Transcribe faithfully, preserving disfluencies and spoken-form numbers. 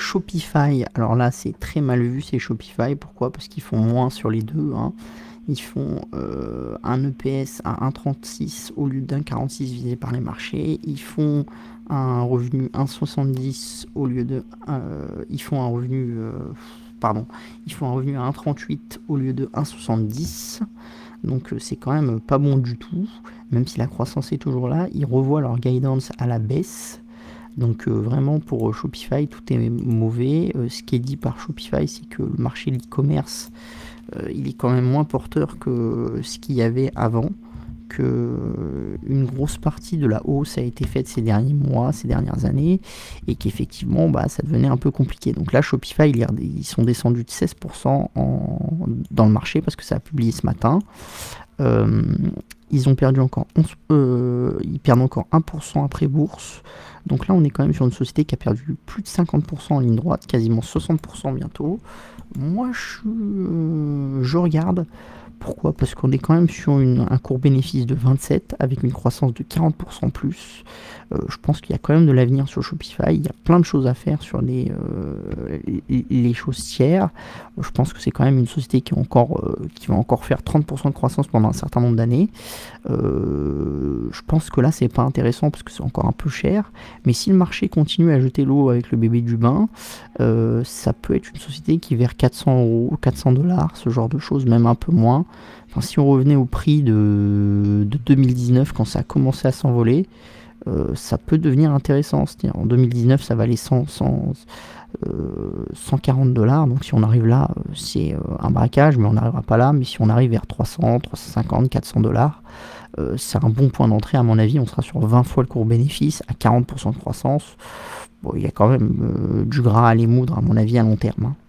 Shopify, alors là c'est très mal vu, c'est Shopify. Pourquoi? Parce qu'ils font moins sur les deux, hein. Ils font euh, un E P S à un virgule trente-six au lieu d'un virgule quarante-six visé par les marchés. Ils font un revenu un virgule soixante-dix au lieu de... Euh, ils font un revenu... Euh, pardon. Ils font un revenu à un virgule trente-huit au lieu de un virgule soixante-dix. Donc euh, c'est quand même pas bon du tout. Même si la croissance est toujours là, ils revoient leur guidance à la baisse. Donc euh, vraiment pour Shopify, tout est mauvais. Euh, ce qui est dit par Shopify, c'est que le marché de l'e-commerce, euh, il est quand même moins porteur que ce qu'il y avait avant. Que euh, une grosse partie de la hausse a été faite ces derniers mois, ces dernières années, et qu'effectivement, bah, ça devenait un peu compliqué. Donc là, Shopify, ils, ils sont descendus de seize pour cent en, dans le marché parce que ça a publié ce matin. Euh, ils ont perdu encore onze, euh, ils perdent encore un pour cent après bourse. Donc là, on est quand même sur une société qui a perdu plus de cinquante pour cent en ligne droite, quasiment soixante pour cent bientôt. Moi, je, euh, je regarde. Pourquoi? Parce qu'on est quand même sur une, un court bénéfice de vingt-sept avec une croissance de quarante pour cent plus. Euh, je pense qu'il y a quand même de l'avenir sur Shopify. Il y a plein de choses à faire sur les, euh, les, les choses tiers. Je pense que c'est quand même une société qui, encore, euh, qui va encore faire trente pour cent de croissance pendant un certain nombre d'années. Euh, je pense que là, c'est pas intéressant parce que c'est encore un peu cher. Mais si le marché continue à jeter l'eau avec le bébé du bain, euh, ça peut être une société qui vers quatre cents euros, quatre cents dollars, ce genre de choses, même un peu moins. Enfin, si on revenait au prix de, de deux mille dix-neuf, quand ça a commencé à s'envoler, euh, ça peut devenir intéressant. C'est-à-dire, en deux mille dix-neuf, ça valait cent, cent, euh, cent quarante dollars. Donc si on arrive là, euh, c'est euh, un braquage, mais on n'arrivera pas là. Mais si on arrive vers trois cents, trois cent cinquante, quatre cents dollars, euh, c'est un bon point d'entrée. À mon avis, on sera sur vingt fois le court bénéfice, à quarante pour cent de croissance. Bon, il y a quand même euh, du gras à les moudre, à mon avis, à long terme, hein.